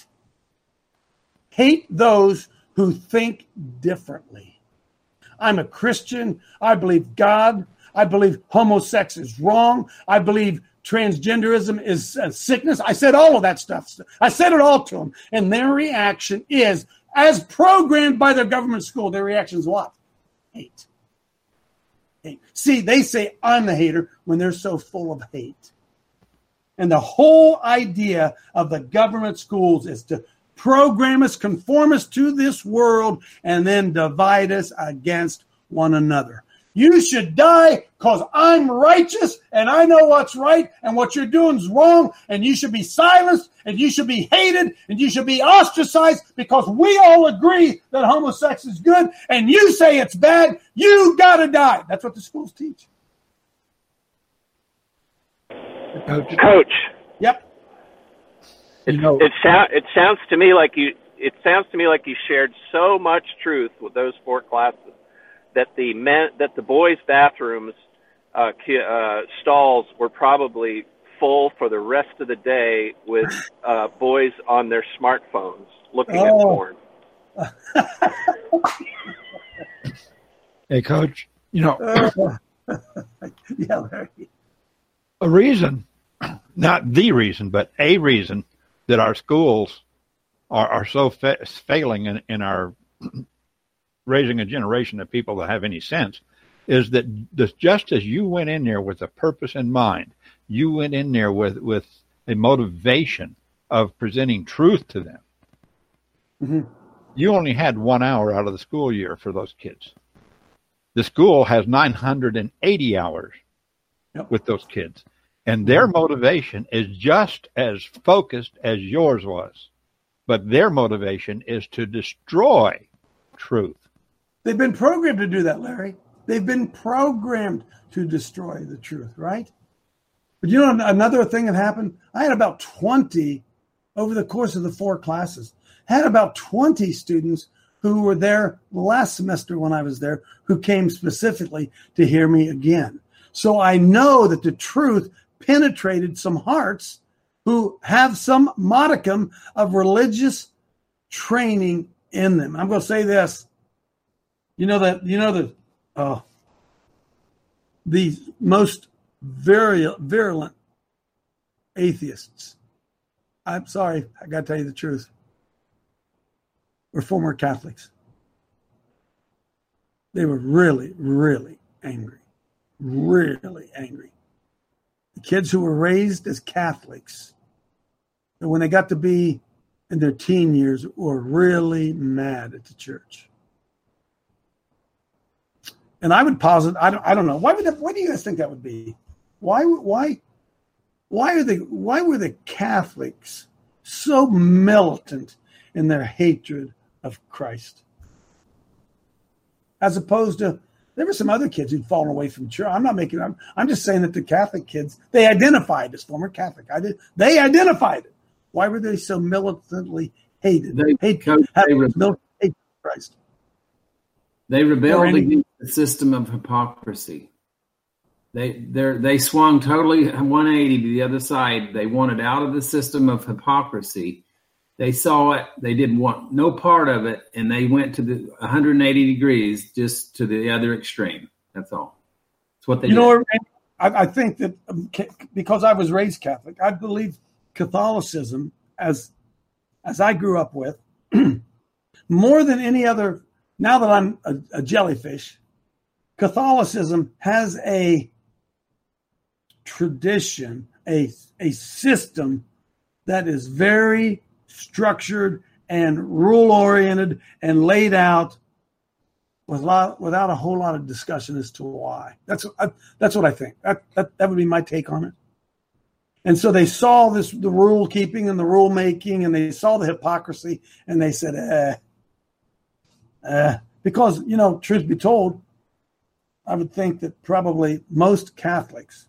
Hate those who think differently. I'm a Christian. I believe God. I believe homosex is wrong. I believe transgenderism is a sickness. I said all of that stuff. I said it all to them. And their reaction is, as programmed by their government school, their reaction is what? Hate. Hate. See, they say I'm the hater when they're so full of hate. And the whole idea of the government schools is to program us, conform us to this world, and then divide us against one another. You should die because I'm righteous and I know what's right and what you're doing is wrong, and you should be silenced and you should be hated and you should be ostracized because we all agree that homosex is good and you say it's bad. You got to die. That's what the schools teach. Coach. Coach. Yep. It, it, sound, it sounds to me like you. It sounds to me like you shared so much truth with those four classes that the men, that the boys' bathrooms uh, uh, stalls were probably full for the rest of the day with uh, boys on their smartphones looking oh. at porn. Hey, Coach. You know, yeah, Larry. A reason, not the reason, but a reason that our schools are, are so fa- failing in, in our raising a generation of people that have any sense is that this, just as you went in there with a purpose in mind, you went in there with, with a motivation of presenting truth to them. Mm-hmm. You only had one hour out of the school year for those kids. The school has nine hundred eighty hours yep. with those kids. And their motivation is just as focused as yours was. But their motivation is to destroy truth. They've been programmed to do that, Larry. They've been programmed to destroy the truth, right? But you know another thing that happened? I had about twenty over the course of the four classes. I had about twenty students who were there last semester when I was there who came specifically to hear me again. So I know that the truth penetrated some hearts who have some modicum of religious training in them. I'm going to say this. You know that, you know that uh, the most virulent, virulent atheists, I'm sorry, I got to tell you the truth, were former Catholics. They were really, really angry, really angry. The kids who were raised as Catholics, and when they got to be in their teen years, were really mad at the church. And I would posit, I don't, I don't know. Why would that, why do you guys think that would be? Why, why, why are they, why were the Catholics so militant in their hatred of Christ? As opposed to, there were some other kids who'd fallen away from church. I'm not making, I'm, I'm just saying that the Catholic kids, they identified as former Catholic. I did, they identified it. Why were they so militantly hated? They, hate, coach, they militant hate Christ. They rebelled against the system of hypocrisy. They they they swung totally one eighty to the other side. They wanted out of the system of hypocrisy. They saw it. They didn't want no part of it, and they went to the one hundred eighty degrees, just to the other extreme. That's all. That's what they. You did. know, I, I think that um, because I was raised Catholic, I believe Catholicism, as as I grew up with, more than any other. Now that I'm a, a jellyfish, Catholicism has a tradition, a, a system that is very structured and rule-oriented and laid out with a lot, without a whole lot of discussion as to why. That's, I, that's what I think. That, that, that would be my take on it. And so they saw this, the rule keeping and the rule making, and they saw the hypocrisy, and they said, eh, Uh, because, you know, truth be told, I would think that probably most Catholics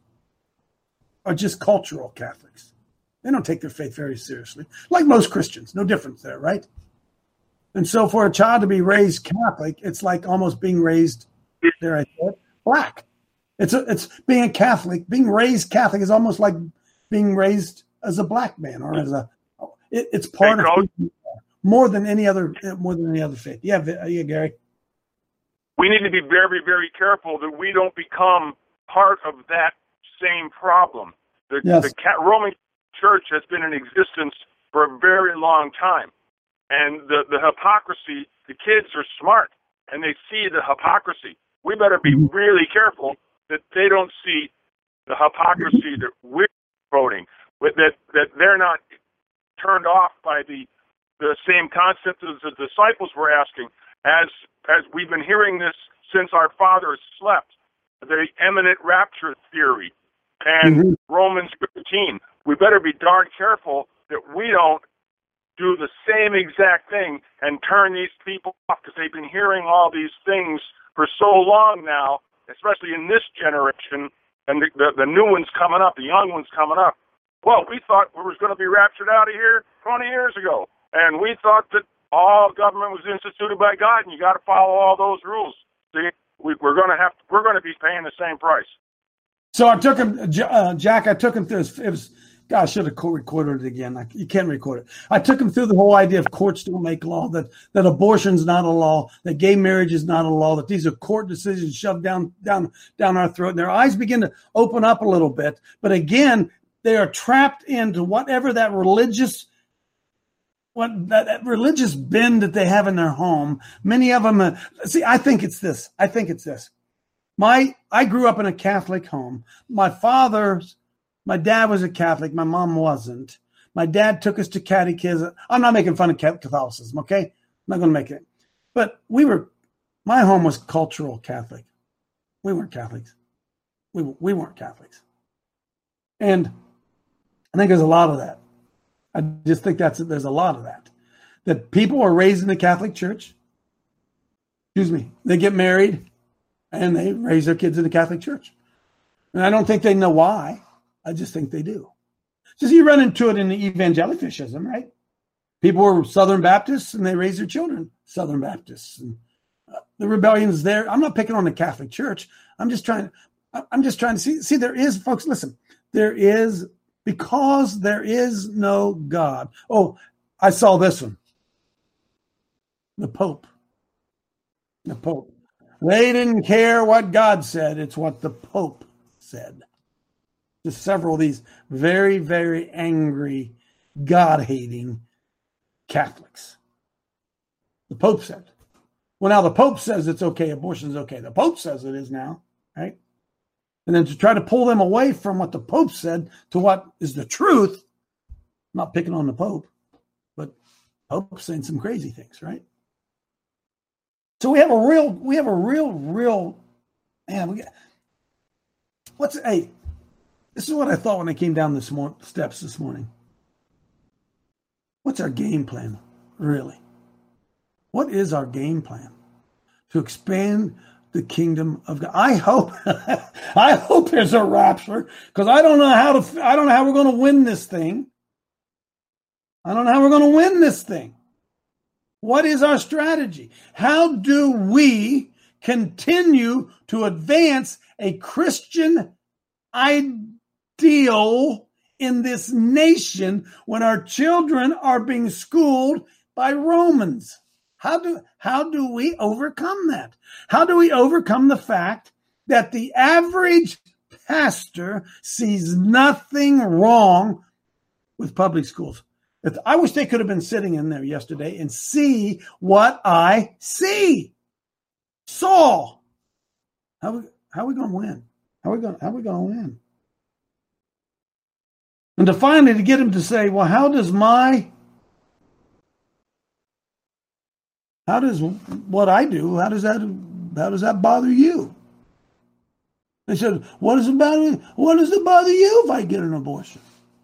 are just cultural Catholics. They don't take their faith very seriously, like most Christians. No difference there, right? And so for a child to be raised Catholic, it's like almost being raised, there I said, black. It's a, it's being a Catholic, being raised Catholic is almost like being raised as a black man or as a, it, it's part hey, of who more than any other, more than any other faith. Yeah, yeah, Gary. We need to be very, very careful that we don't become part of that same problem. The, yes. the Roman Church has been in existence for a very long time. And the, the hypocrisy, the kids are smart, and they see the hypocrisy. We better be really careful that they don't see the hypocrisy that we're voting, that, that they're not turned off by the the same concept as the disciples were asking, as as we've been hearing this since our fathers slept, the imminent rapture theory and mm-hmm. Romans fifteen. We better be darn careful that we don't do the same exact thing and turn these people off, because they've been hearing all these things for so long now, especially in this generation, and the, the, the new ones coming up, the young ones coming up. Well, we thought we was going to be raptured out of here twenty years ago. And we thought that all government was instituted by God, and you got to follow all those rules. See, we, we're going to have, we're going to be paying the same price. So I took him, uh, Jack. I took him through. It was, God, I should have recorded it again. I, you can't record it. I took him through the whole idea of courts don't make law, that that abortion's not a law, that gay marriage is not a law, that these are court decisions shoved down down down our throat. And their eyes begin to open up a little bit, but again, they are trapped into whatever that religious. What that, that religious bend that they have in their home. Many of them, uh, see, I think it's this. I think it's this. My, I grew up in a Catholic home. My father's, my dad was a Catholic. My mom wasn't. My dad took us to catechism. I'm not making fun of Catholicism, okay? I'm not going to make it. But we were, my home was cultural Catholic. We weren't Catholics. We we weren't Catholics. And I think there's a lot of that. I just think that's there's a lot of that. That people are raised in the Catholic Church. Excuse me. They get married and they raise their kids in the Catholic Church. And I don't think they know why. I just think they do. Just you run into it in the evangelicalism, right? People are Southern Baptists and they raise their children Southern Baptists. And uh, the rebellion is there. I'm not picking on the Catholic Church. I'm just trying. I'm just trying to see. See, there is, folks. Listen, there is because there is no God. Oh, I saw this one. The Pope. The Pope. They didn't care what God said. It's what the Pope said. Just several of these very, very angry, God-hating Catholics. The Pope said. Well, now the Pope says it's okay. Abortion is okay. The Pope says it is now, right? And then to try to pull them away from what the Pope said to what is the truth, I'm not picking on the Pope, but the Pope's saying some crazy things, right? So we have a real, we have a real, real, man, we got, what's, hey, this is what I thought when I came down the mor- steps this morning. What's our game plan, really? What is our game plan to expand the kingdom of God? I hope, I hope there's a rapture, because I don't know how to, I don't know how we're going to win this thing. I don't know how we're going to win this thing. What is our strategy? How do we continue to advance a Christian ideal in this nation when our children are being schooled by Romans? How do, how do we overcome that? How do we overcome the fact that the average pastor sees nothing wrong with public schools? I wish they could have been sitting in there yesterday and see what I see. Saw. How, how are we going to win? How are we going, how are we going to win? And to finally to get him to say, well, how does my, how does what I do, how does that, how does that bother you? They said, what does it bother, what does it bother you if I get an abortion?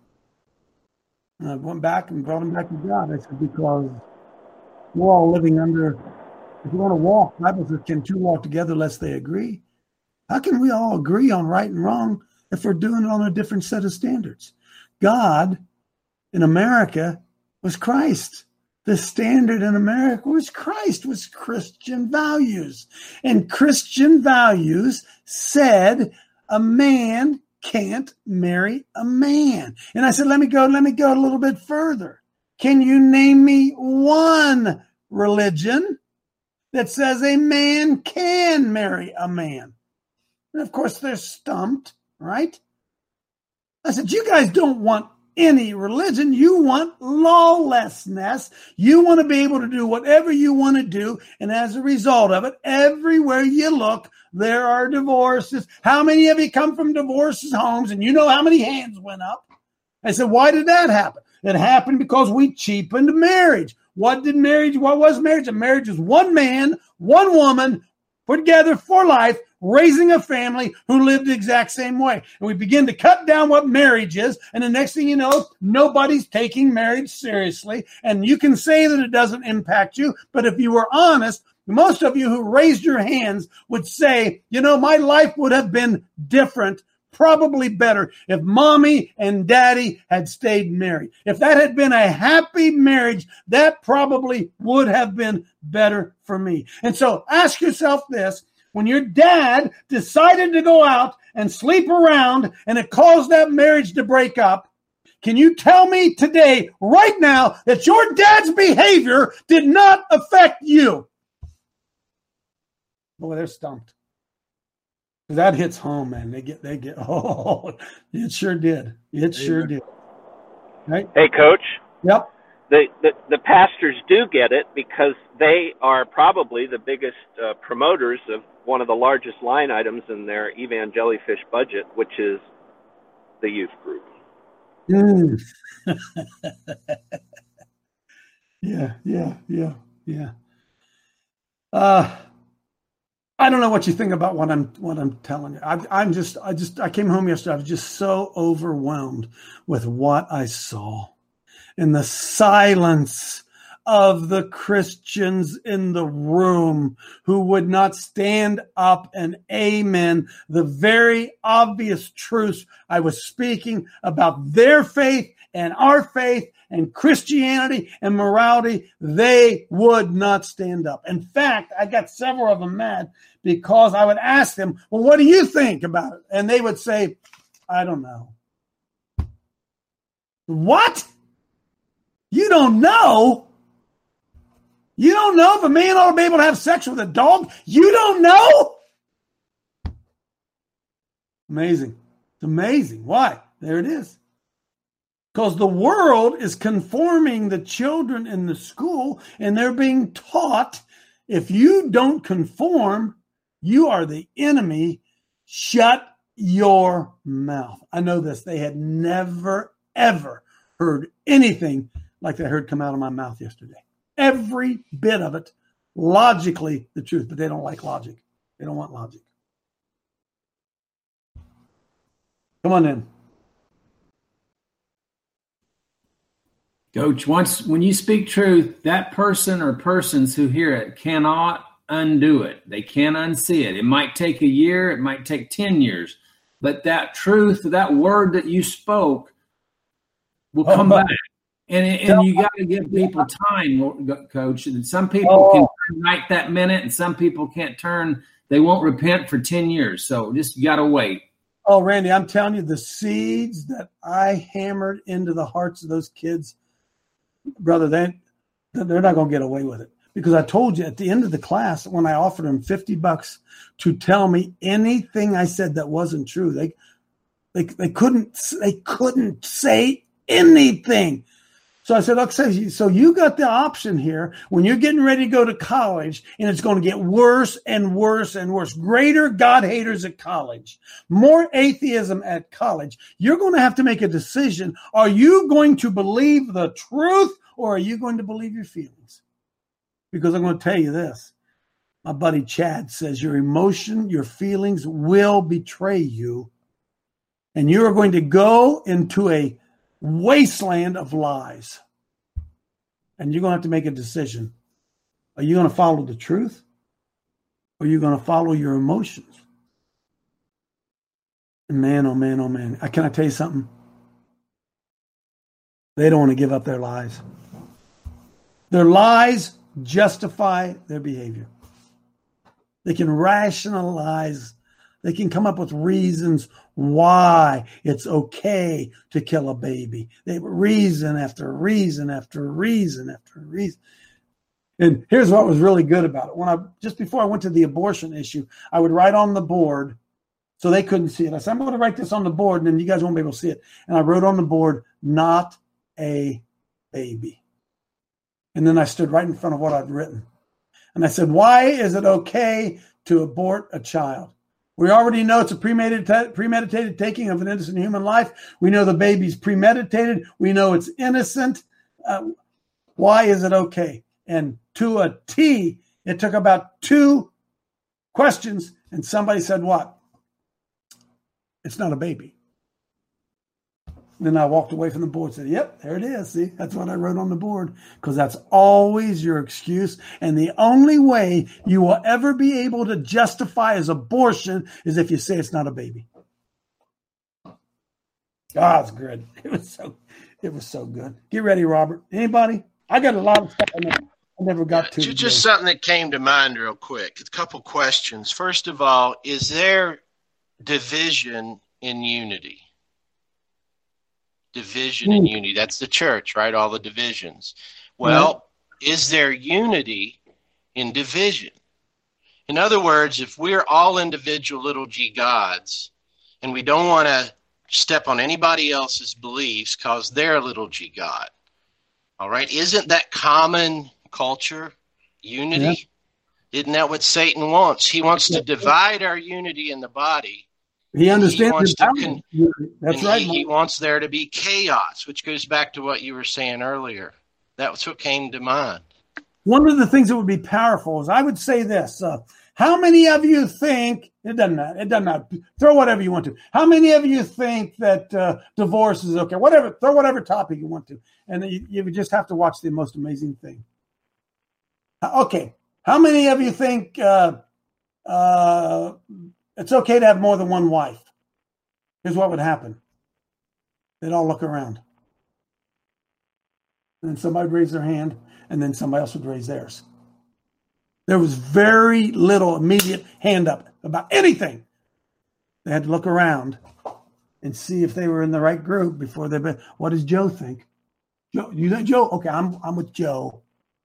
And I went back and brought him back to God. I said, because we're all living under, if you want to walk, the Bible says, can two walk together lest they agree? How can we all agree on right and wrong if we're doing it on a different set of standards? God in America was Christ. The standard in America was Christ, was Christian values. And Christian values said a man can't marry a man. And I said, let me go, let me go a little bit further. Can you name me one religion that says a man can marry a man? And of course, they're stumped, right? I said, you guys don't want any religion. You want lawlessness. You want to be able to do whatever you want to do. And as a result of it, everywhere you look, there are divorces. How many of you come from divorces homes? And you know how many hands went up? I said, why did that happen? It happened because we cheapened marriage. What did marriage, what was marriage? A marriage is one man, one woman, put together for life, raising a family who lived the exact same way. And we begin to cut down what marriage is. And the next thing you know, nobody's taking marriage seriously. And you can say that it doesn't impact you. But if you were honest, most of you who raised your hands would say, you know, my life would have been different, probably better, if mommy and daddy had stayed married. If that had been a happy marriage, that probably would have been better for me. And so ask yourself this. When your dad decided to go out and sleep around and it caused that marriage to break up, can you tell me today, right now, that your dad's behavior did not affect you? Boy, they're stumped. That hits home, man. They get, they get, oh, it sure did. It sure did. Right? Hey, Coach. Yep. The, the, the pastors do get it because they are probably the biggest uh, promoters of one of the largest line items in their Evangelifish budget, which is the youth group. Mm. yeah, yeah, yeah, yeah. Uh, I don't know what you think about what I'm what I'm telling you. I, I'm just I just I came home yesterday. I was just so overwhelmed with what I saw, and the silence of the Christians in the room who would not stand up and amen the very obvious truths I was speaking about their faith and our faith and Christianity and morality. They would not stand up. In fact, I got several of them mad because I would ask them, well, what do you think about it? And they would say, I don't know. What? You don't know? You don't know if a man ought to be able to have sex with a dog? You don't know? Amazing. It's amazing. Why? There it is. Because the world is conforming the children in the school, and they're being taught, if you don't conform, you are the enemy. Shut your mouth. I know this. They had never, ever heard anything like they heard come out of my mouth yesterday. Every bit of it, logically the truth, but they don't like logic. They don't want logic. Come on in. Coach, once when you speak truth, that person or persons who hear it cannot undo it. They can't unsee it. It might take a year, it might take ten years, but that truth, that word that you spoke will come oh, back. And, and you got to give people time, Coach. Some people oh. can turn right that minute, and some people can't turn. They won't repent for ten years. So just got to wait. Oh, Randy, I'm telling you, the seeds that I hammered into the hearts of those kids, brother, they, they're not going to get away with it. Because I told you at the end of the class, when I offered them fifty bucks to tell me anything I said that wasn't true, they they they couldn't they couldn't say anything. So I said, okay, so you got the option here when you're getting ready to go to college, and it's going to get worse and worse and worse. Greater God haters at college, more atheism at college. You're going to have to make a decision. Are you going to believe the truth, or are you going to believe your feelings? Because I'm going to tell you this. My buddy Chad says your emotion, your feelings will betray you, and you are going to go into a wasteland of lies. And you're going to have to make a decision. Are you going to follow the truth? Or are you going to follow your emotions? And man, oh man, oh man. Can I tell you something? They don't want to give up their lies. Their lies justify their behavior. They can rationalize. They can come up with reasons why it's okay to kill a baby. They reason after reason after reason after reason. And here's what was really good about it. When I just before I went to the abortion issue, I would write on the board so they couldn't see it. I said, I'm going to write this on the board, and then you guys won't be able to see it. And I wrote on the board, not a baby. And then I stood right in front of what I'd written. And I said, why is it okay to abort a child? We already know it's a premeditated, premeditated taking of an innocent human life. We know the baby's premeditated. We know it's innocent. Uh, why is it okay? And to a T, it took about two questions, and somebody said, what? It's not a baby. Then I walked away from the board and said, yep, there it is. See, that's what I wrote on the board, because that's always your excuse. And the only way you will ever be able to justify as abortion is if you say it's not a baby. God's good. It was so, it was so good. Get ready, Robert. Anybody? I got a lot of stuff I never, I never got to. Just, just something that came to mind real quick. A couple questions. First of all, is there division in unity? Division and unity. That's the church, right? All the divisions. Well, right. Is there unity in division? In other words, if we're all individual little g gods and we don't want to step on anybody else's beliefs because they're a little g god, all right, isn't that common culture unity? Yeah. Isn't that what Satan wants? He wants to divide our unity in the body. He understands he con- That's right. He, he wants there to be chaos, which goes back to what you were saying earlier. That's what came to mind. One of the things that would be powerful is I would say this. Uh, How many of you think, it doesn't matter, it doesn't matter, throw whatever you want to. How many of you think that uh, divorce is okay? Whatever, throw whatever topic you want to. And you, you just have to watch the most amazing thing. Okay, how many of you think uh, uh, it's okay to have more than one wife? Here's what would happen. They'd all look around. And then somebody would raise their hand, and then somebody else would raise theirs. There was very little immediate hand up about anything. They had to look around and see if they were in the right group before they. What does Joe think? Joe, you think Joe? Okay, I'm I'm with Joe.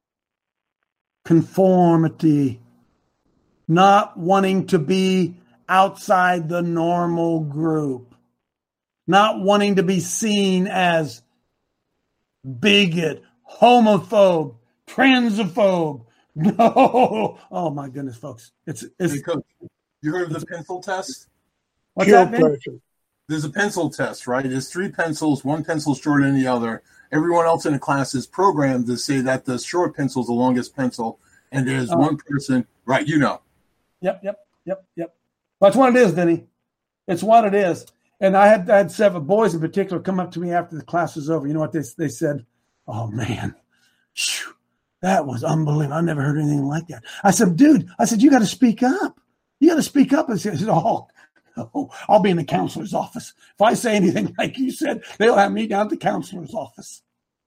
Conformity, not wanting to be outside the normal group, not wanting to be seen as bigot, homophobe, transphobe. No, oh my goodness, folks! It's it's. Hey, Coach, you heard of the pencil test? What's that, Vince? There's a pencil test, right? There's three pencils. One pencil shorter than the other. Everyone else in the class is programmed to say that the short pencil is the longest pencil, and there's Oh. one person, right? You know. Yep, yep, yep, yep. That's what it is, Vinny. It's what it is. And I had I had seven boys in particular come up to me after the class was over. You know what they they said? Oh man, Phew, that was unbelievable. I never heard anything like that. I said, dude, I said, you got to speak up. You got to speak up. And he said, oh, oh, I'll be in the counselor's office. If I say anything like you said, they'll have me down at the counselor's office.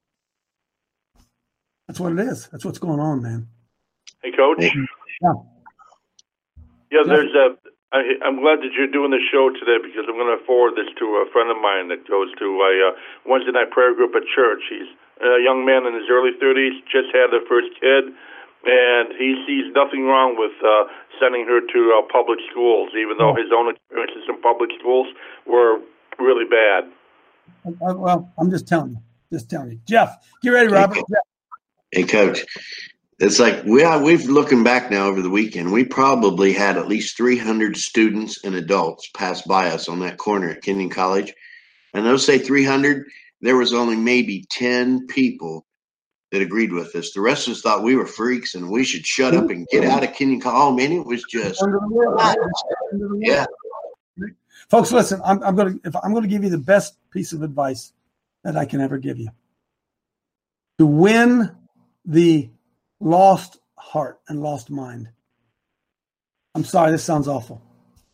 That's what it is. That's what's going on, man. Hey, Coach. Yeah. Yeah, there's a. I, I'm glad that you're doing the show today because I'm going to forward this to a friend of mine that goes to a uh, Wednesday night prayer group at church. He's a young man in his early thirties, just had their first kid, and he sees nothing wrong with uh, sending her to uh, public schools, even though his own experiences in public schools were really bad. Uh, Well, I'm just telling you. Just telling you. Jeff, get ready, Robert. Jeff. Hey, Coach, it's like we are, we've looking back now over the weekend, we probably had at least three hundred students and adults pass by us on that corner at Kenyon College. And those say three hundred, there was only maybe ten people that agreed with us. The rest of us thought we were freaks and we should shut up and get out of Kenyon College. Oh, man, it was just, yeah. Folks, listen, I'm, I'm going to if I'm going to give you the best piece of advice that I can ever give you. To win the lost heart and lost mind. I'm sorry, this sounds awful.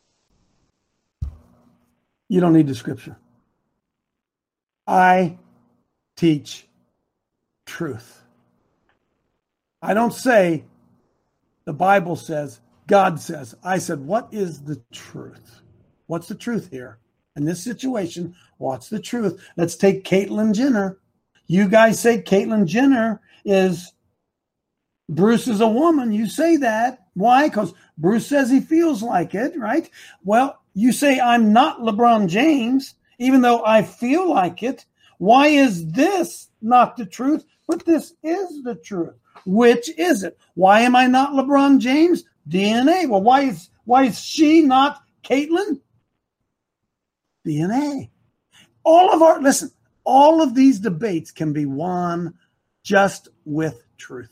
You don't need the scripture. I teach truth. I don't say the Bible says, God says. I said, what is the truth? What's the truth here? In this situation, what's the truth? Let's take Caitlyn Jenner. You guys say Caitlyn Jenner is Bruce is a woman. You say that. Why? Because Bruce says he feels like it, right? Well, you say I'm not LeBron James, even though I feel like it. Why is this not the truth? But this is the truth. Which is it? Why am I not LeBron James? D N A. Well, why is why is she not Caitlyn? D N A. All of our, listen, all of these debates can be won just with truth.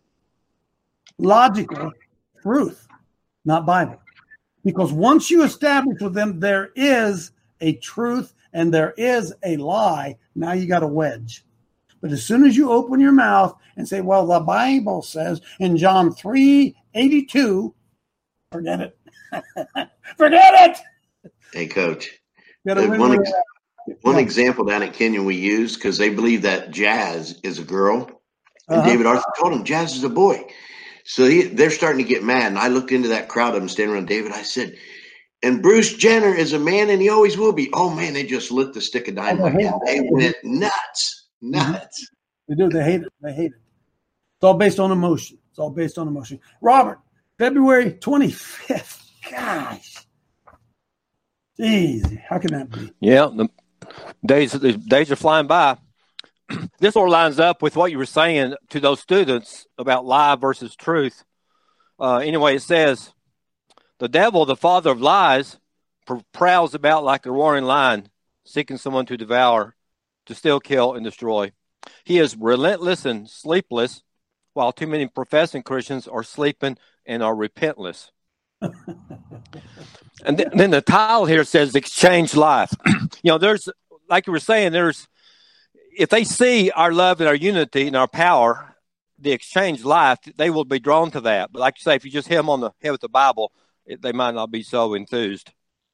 Logical truth, not Bible. Because once you establish with them there is a truth and there is a lie, now you got a wedge. But as soon as you open your mouth and say, well, the Bible says in John three eighty-two, forget it. Forget it! Hey, Coach. Gotta Uh, win one with ex- that. one Yeah. example down at Kenyon we use because they believe that Jazz is a girl, and Uh-huh. David Arthur told him Jazz is a boy. So he, they're starting to get mad. And I looked into that crowd of them standing around David. I said, and Bruce Jenner is a man, and he always will be. Oh man, they just lit the stick of dynamite. Oh, they hate And they it. went nuts, nuts. They do. They hate it. They hate it. It's all based on emotion. It's all based on emotion. Robert, February twenty-fifth. Gosh. Jeez, how can that be? Yeah, the days the days are flying by. This all lines up with what you were saying to those students about lie versus truth. Uh, anyway, it says, the devil, the father of lies, pr- prowls about like a roaring lion, seeking someone to devour, to steal, kill, and destroy. He is relentless and sleepless, while too many professing Christians are sleeping and are repentless. And th- then the title here says exchange life. You know, there's, like you were saying, there's, if they see our love and our unity and our power, the exchange life, they will be drawn to that. But like you say, if you just hit them on the head with the Bible, it, they might not be so enthused.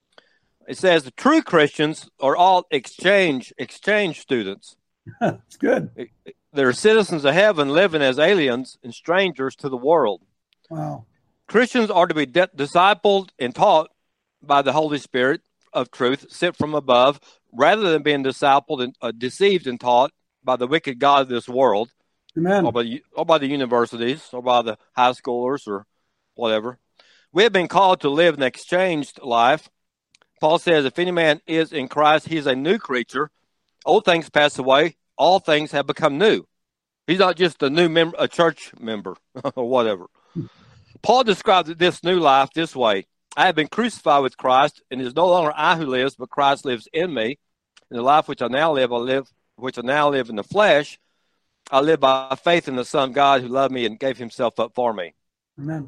It says the true Christians are all exchange exchange students. It's good. They're citizens of heaven living as aliens and strangers to the world. Wow. Christians are to be de- discipled and taught by the Holy Spirit of truth sent from above, rather than being discipled and uh, deceived and taught by the wicked god of this world. Amen. Or by, or by the universities, or by the high schoolers, or whatever. We have been called to live an exchanged life. Paul says, if any man is in Christ, he is a new creature. Old things pass away. All things have become new. He's not just a new member, a church member, or whatever. Paul describes this new life this way. I have been crucified with Christ, and it is no longer I who lives, but Christ lives in me. In the life which I now live, I live, which I now live in the flesh. I live by faith in the Son of God who loved me and gave himself up for me. Amen.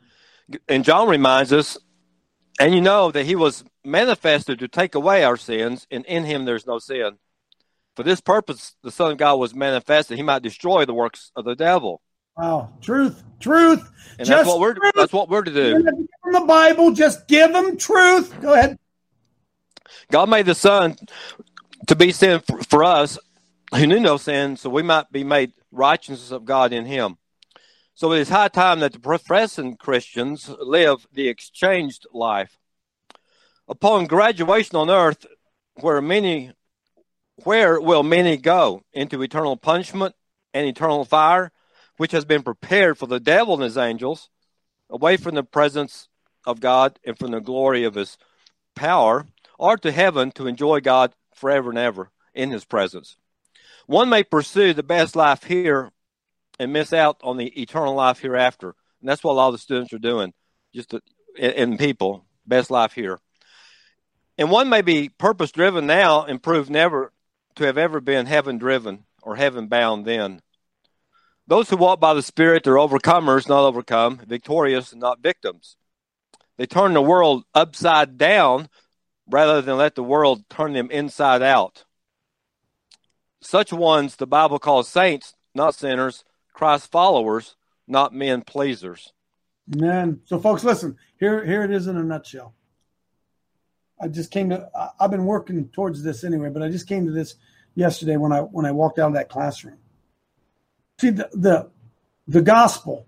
And John reminds us, and you know that he was manifested to take away our sins, and in him there's no sin. For this purpose, the Son of God was manifested. He might destroy the works of the devil. Wow. Truth. Truth. And just that's what we're truth. that's what we're to do. You're not giving them the Bible, just give them truth. Go ahead. God made the Son to be sin for, for us who knew no sin, so we might be made righteousness of God in him. So it is high time that the professing Christians live the exchanged life. Upon graduation on earth, where many, where will many go? Into eternal punishment and eternal fire, which has been prepared for the devil and his angels, away from the presence of God and from the glory of his power, or to heaven to enjoy God forever and ever in his presence. One may pursue the best life here and miss out on the eternal life hereafter. And that's what a lot of the students are doing, just to, in, in people, best life here. And one may be purpose-driven now and prove never to have ever been heaven-driven or heaven-bound then. Those who walk by the Spirit are overcomers, not overcome, victorious, and not victims. They turn the world upside down rather than let the world turn them inside out. Such ones the Bible calls saints, not sinners, Christ followers, not men pleasers. Amen. So, folks, listen. Here, here it is in a nutshell. I just came to. I've been working towards this anyway, but I just came to this yesterday when I when I walked out of that classroom. See, the the, the gospel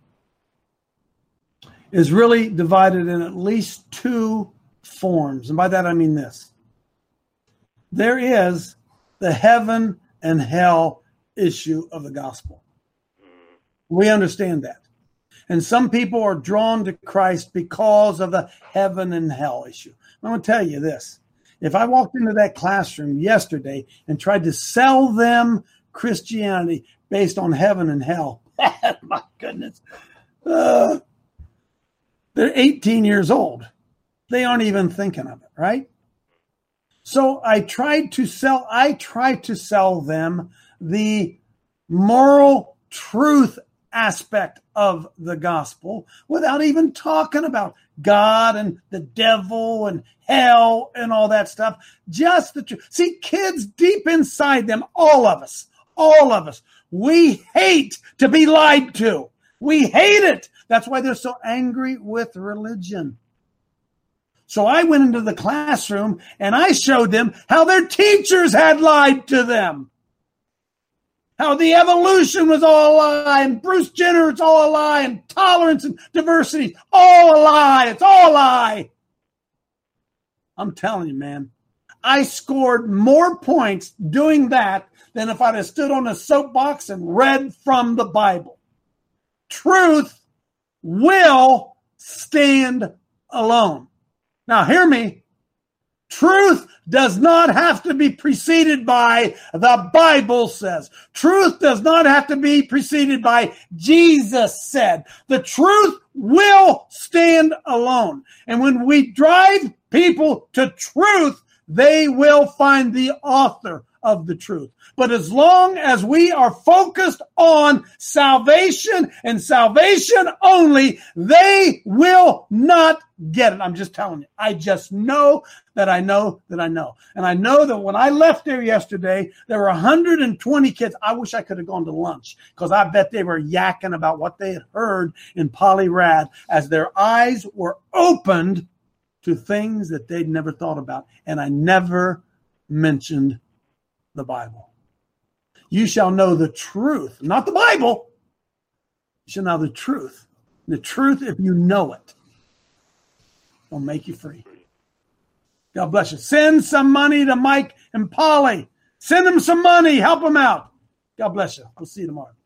is really divided in at least two forms, and by that I mean this: there is the heaven and hell issue of the gospel. We understand that. And some people are drawn to Christ because of the heaven and hell issue. I'm going to tell you this. If I walked into that classroom yesterday and tried to sell them Christianity based on heaven and hell, my goodness, uh, they're eighteen years old. They aren't even thinking of it, right? So I tried to sell, I tried to sell them the moral truth aspect of the gospel without even talking about God and the devil and hell and all that stuff. Just the truth. See, kids deep inside them, all of us, all of us, we hate to be lied to. We hate it. That's why they're so angry with religion. So I went into the classroom and I showed them how their teachers had lied to them. How the evolution was all a lie, and Bruce Jenner, it's all a lie, and tolerance and diversity, all a lie. It's all a lie. I'm telling you, man, I scored more points doing that than if I'd have stood on a soapbox and read from the Bible. Truth will stand alone. Now, hear me. Truth does not have to be preceded by the Bible says. Truth does not have to be preceded by Jesus said. The truth will stand alone. And when we drive people to truth, they will find the author of the truth. But as long as we are focused on salvation and salvation only, they will not get it. I'm just telling you. I just know that I know that I know. And I know that when I left there yesterday, there were one hundred twenty kids. I wish I could have gone to lunch because I bet they were yakking about what they had heard in Polyrad as their eyes were opened to things that they'd never thought about. And I never mentioned the Bible. You shall know the truth, not the Bible. You shall know the truth. The truth, if you know it, will make you free. God bless you. Send some money to Mike and Polly. Send them some money. Help them out. God bless you. We'll see you tomorrow.